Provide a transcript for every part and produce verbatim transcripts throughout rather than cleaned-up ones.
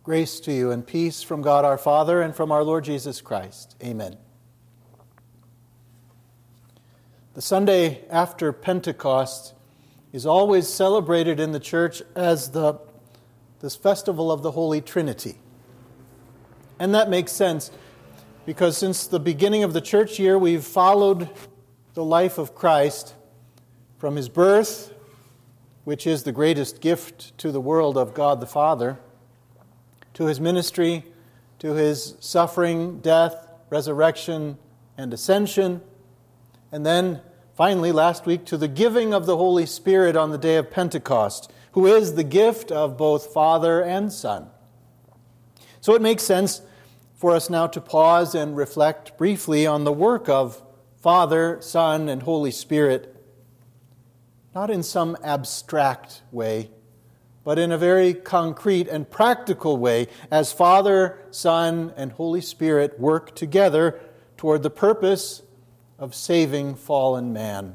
Grace to you and peace from God our Father and from our Lord Jesus Christ. Amen. The Sunday after Pentecost is always celebrated in the church as the this festival of the Holy Trinity. And that makes sense because since the beginning of the church year, we've followed the life of Christ from his birth, which is the greatest gift to the world of God the Father, to his ministry, to his suffering, death, resurrection, and ascension, and then finally last week to the giving of the Holy Spirit on the day of Pentecost, who is the gift of both Father and Son. So it makes sense for us now to pause and reflect briefly on the work of Father, Son, and Holy Spirit, not in some abstract way, but in a very concrete and practical way, as Father, Son, and Holy Spirit work together toward the purpose of saving fallen man.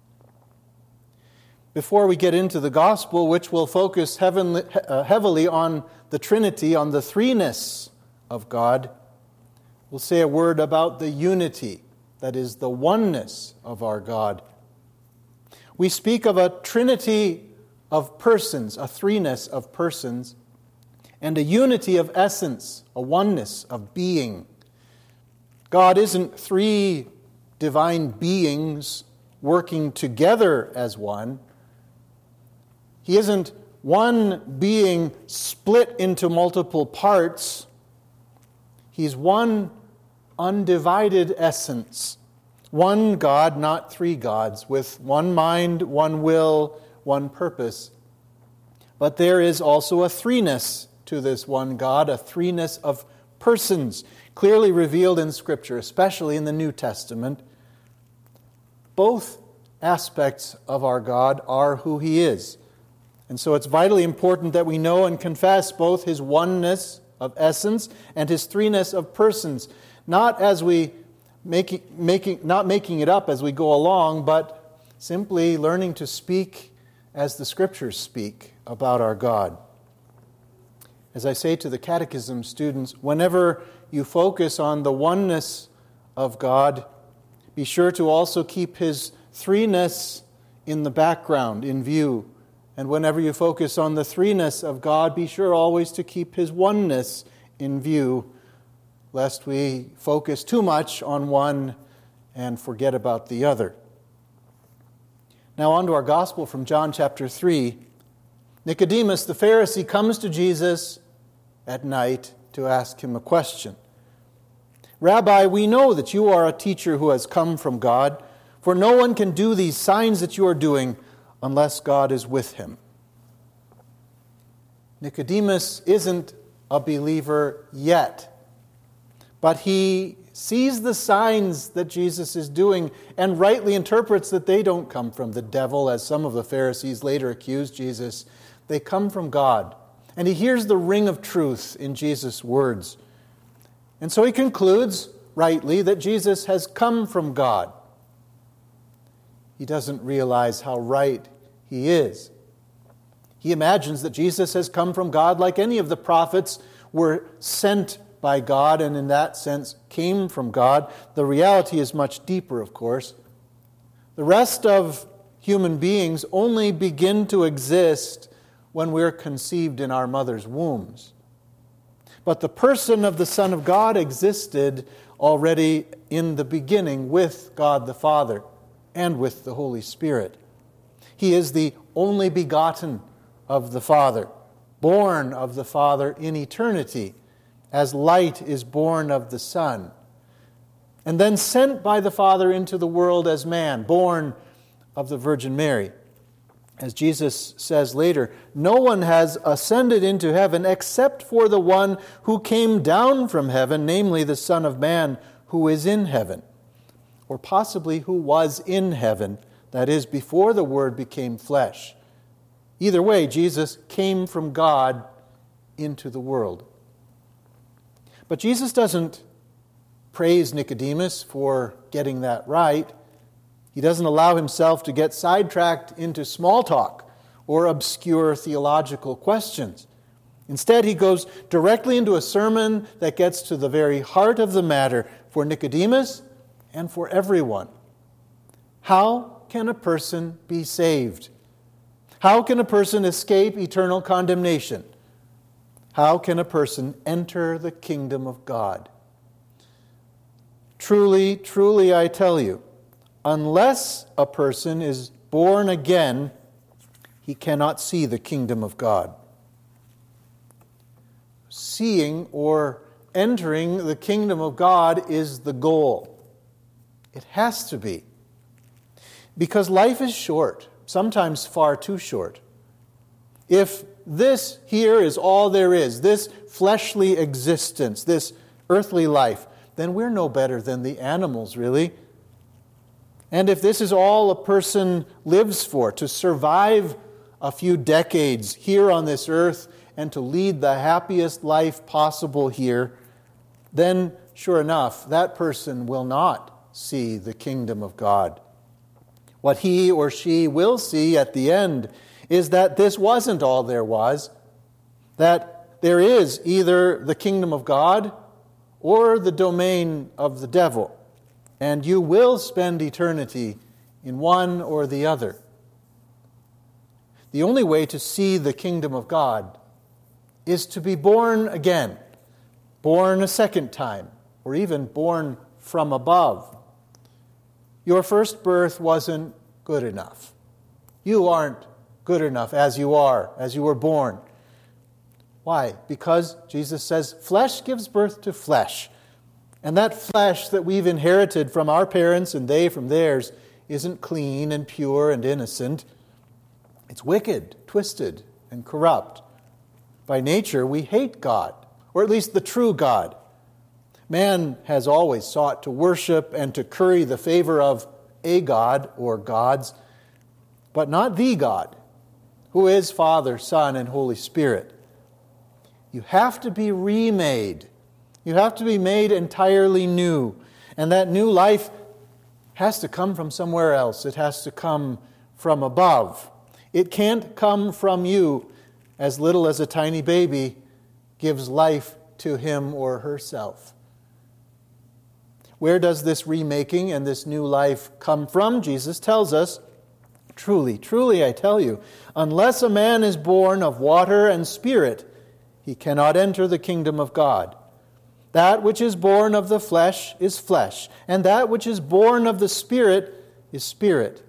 Before we get into the gospel, which will focus heavenly, uh, heavily on the Trinity, on the threeness of God, we'll say a word about the unity, that is, the oneness of our God. We speak of a trinity of persons, a threeness of persons, and a unity of essence, a oneness of being. God isn't three divine beings working together as one. He isn't one being split into multiple parts. He's one undivided essence. One God, not three gods, with one mind, one will, one purpose. But there is also a threeness to this one God, a threeness of persons, clearly revealed in Scripture, especially in the New Testament. Both aspects of our God are who He is. And so it's vitally important that we know and confess both His oneness of essence and His threeness of persons, not as we making making not making it up as we go along, but simply learning to speak as the Scriptures speak about our God. As I say to the catechism students, whenever you focus on the oneness of God, be sure to also keep His threeness in the background, in view. And whenever you focus on the threeness of God, be sure always to keep His oneness in view, lest we focus too much on one and forget about the other. Now on to our gospel from John chapter three. Nicodemus the Pharisee comes to Jesus at night to ask him a question. Rabbi, we know that you are a teacher who has come from God, for no one can do these signs that you are doing unless God is with him. Nicodemus isn't a believer yet, but he sees the signs that Jesus is doing and rightly interprets that they don't come from the devil, as some of the Pharisees later accused Jesus. They come from God. And he hears the ring of truth in Jesus' words. And so he concludes, rightly, that Jesus has come from God. He doesn't realize how right he is. He imagines that Jesus has come from God like any of the prophets were sent by God and in that sense came from God. The reality is much deeper, of course. The rest of human beings only begin to exist when we're conceived in our mother's wombs. But the person of the Son of God existed already in the beginning with God the Father and with the Holy Spirit. He is the only begotten of the Father, born of the Father in eternity, as light is born of the Son, and then sent by the Father into the world as man, born of the Virgin Mary. As Jesus says later, no one has ascended into heaven except for the one who came down from heaven, namely the Son of Man who is in heaven, or possibly who was in heaven, that is, before the Word became flesh. Either way, Jesus came from God into the world. But Jesus doesn't praise Nicodemus for getting that right. He doesn't allow himself to get sidetracked into small talk or obscure theological questions. Instead, he goes directly into a sermon that gets to the very heart of the matter for Nicodemus and for everyone. How can a person be saved? How can a person escape eternal condemnation? How can a person enter the kingdom of God? Truly, truly, I tell you, unless a person is born again, he cannot see the kingdom of God. Seeing or entering the kingdom of God is the goal. It has to be. Because life is short, sometimes far too short. If this here is all there is, this fleshly existence, this earthly life, then we're no better than the animals, really. And if this is all a person lives for, to survive a few decades here on this earth and to lead the happiest life possible here, then sure enough, that person will not see the kingdom of God. What he or she will see at the end is that this wasn't all there was, that there is either the kingdom of God or the domain of the devil, and you will spend eternity in one or the other. The only way to see the kingdom of God is to be born again, born a second time, or even born from above. Your first birth wasn't good enough. You aren't good enough as you are, as you were born. Why? Because Jesus says flesh gives birth to flesh. And that flesh that we've inherited from our parents and they from theirs isn't clean and pure and innocent. It's wicked, twisted, and corrupt. By nature, we hate God, or at least the true God. Man has always sought to worship and to curry the favor of a God or gods, but not the God, who is Father, Son, and Holy Spirit. You have to be remade. You have to be made entirely new. And that new life has to come from somewhere else. It has to come from above. It can't come from you, as little as a tiny baby gives life to him or herself. Where does this remaking and this new life come from? Jesus tells us, truly, truly I tell you, unless a man is born of water and spirit, he cannot enter the kingdom of God. That which is born of the flesh is flesh, and that which is born of the Spirit is spirit.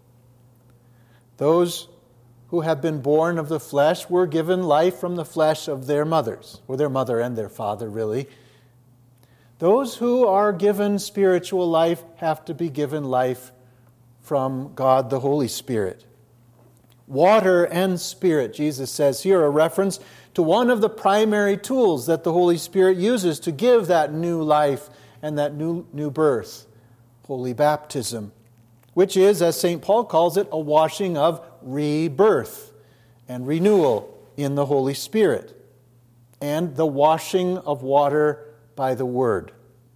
Those who have been born of the flesh were given life from the flesh of their mothers, or their mother and their father, really. Those who are given spiritual life have to be given life from God the Holy Spirit. Water and spirit, Jesus says here, a reference to one of the primary tools that the Holy Spirit uses to give that new life and that new, new birth, holy baptism, which is, as Saint Paul calls it, a washing of rebirth and renewal in the Holy Spirit, and the washing of water by the Word.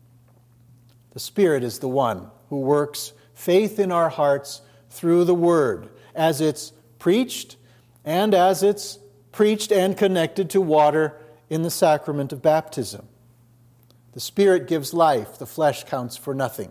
The Spirit is the one who works faith in our hearts through the Word, as it's preached and as it's preached and connected to water in the sacrament of baptism. The Spirit gives life, the flesh counts for nothing.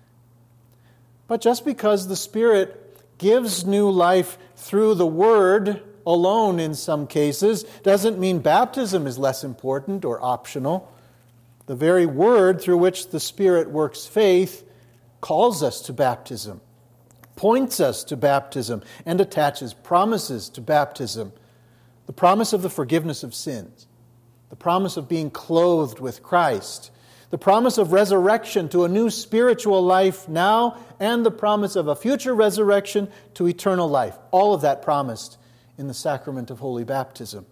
But just because the Spirit gives new life through the Word alone in some cases doesn't mean baptism is less important or optional. The very Word through which the Spirit works faith calls us to baptism, points us to baptism, and attaches promises to baptism. The promise of the forgiveness of sins, the promise of being clothed with Christ, the promise of resurrection to a new spiritual life now, and the promise of a future resurrection to eternal life. All of that promised in the sacrament of holy baptism.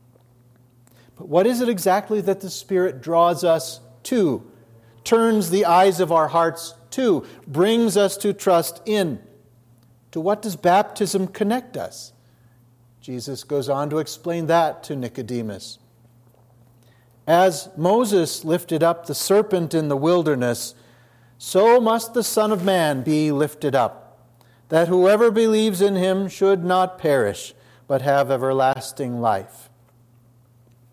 But what is it exactly that the Spirit draws us to, turns the eyes of our hearts to, brings us to trust in? To what does baptism connect us? Jesus goes on to explain that to Nicodemus. As Moses lifted up the serpent in the wilderness, so must the Son of Man be lifted up, that whoever believes in him should not perish, but have everlasting life.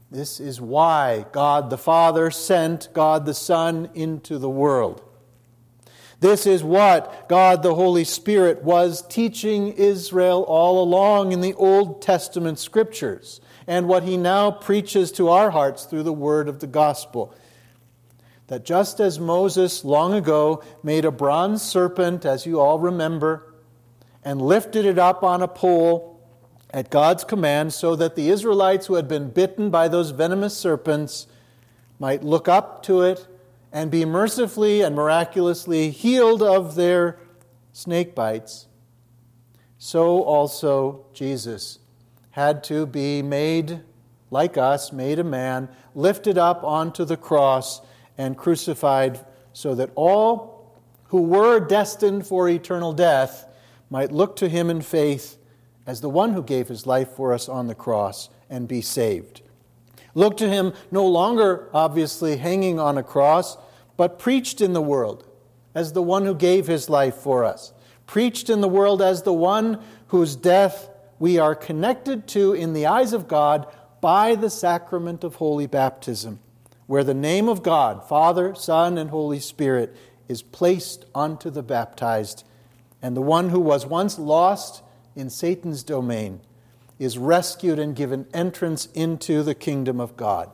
This is why God the Father sent God the Son into the world. This is what God the Holy Spirit was teaching Israel all along in the Old Testament Scriptures, and what He now preaches to our hearts through the word of the gospel. That just as Moses long ago made a bronze serpent, as you all remember, and lifted it up on a pole at God's command so that the Israelites who had been bitten by those venomous serpents might look up to it and be mercifully and miraculously healed of their snake bites, so also Jesus had to be made like us, made a man, lifted up onto the cross and crucified so that all who were destined for eternal death might look to Him in faith as the one who gave His life for us on the cross and be saved. Look to Him no longer, obviously, hanging on a cross, but preached in the world as the one who gave His life for us. Preached in the world as the one whose death we are connected to in the eyes of God by the sacrament of holy baptism, where the name of God, Father, Son, and Holy Spirit, is placed onto the baptized, and the one who was once lost in Satan's domain is rescued and given entrance into the kingdom of God.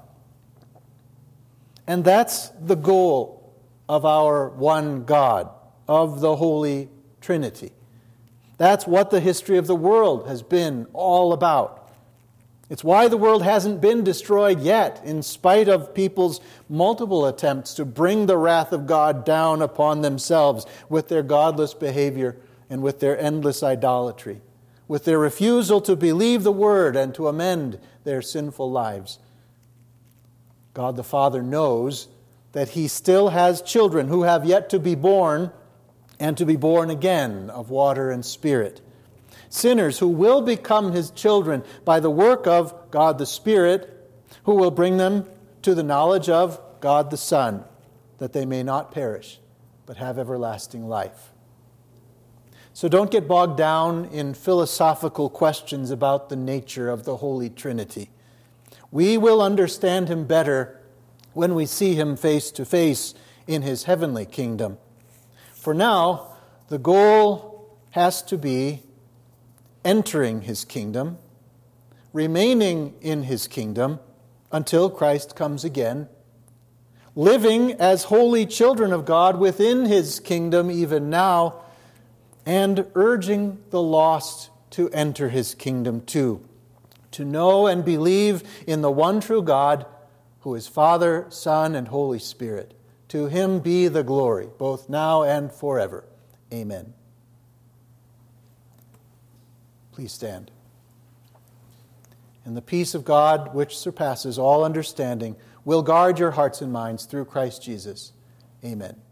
And that's the goal of our one God, of the Holy Trinity. That's what the history of the world has been all about. It's why the world hasn't been destroyed yet, in spite of people's multiple attempts to bring the wrath of God down upon themselves with their godless behavior and with their endless idolatry, with their refusal to believe the Word and to amend their sinful lives. God the Father knows that He still has children who have yet to be born and to be born again of water and Spirit. Sinners who will become His children by the work of God the Spirit, who will bring them to the knowledge of God the Son, that they may not perish, but have everlasting life. So don't get bogged down in philosophical questions about the nature of the Holy Trinity. We will understand Him better when we see Him face to face in His heavenly kingdom. For now, the goal has to be entering His kingdom, remaining in His kingdom until Christ comes again, living as holy children of God within His kingdom even now, and urging the lost to enter His kingdom too, to know and believe in the one true God, who is Father, Son, and Holy Spirit. To Him be the glory, both now and forever. Amen. Please stand. And the peace of God, which surpasses all understanding, will guard your hearts and minds through Christ Jesus. Amen.